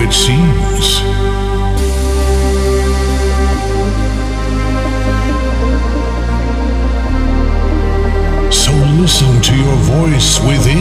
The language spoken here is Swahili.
it seems. So listen to your voice within.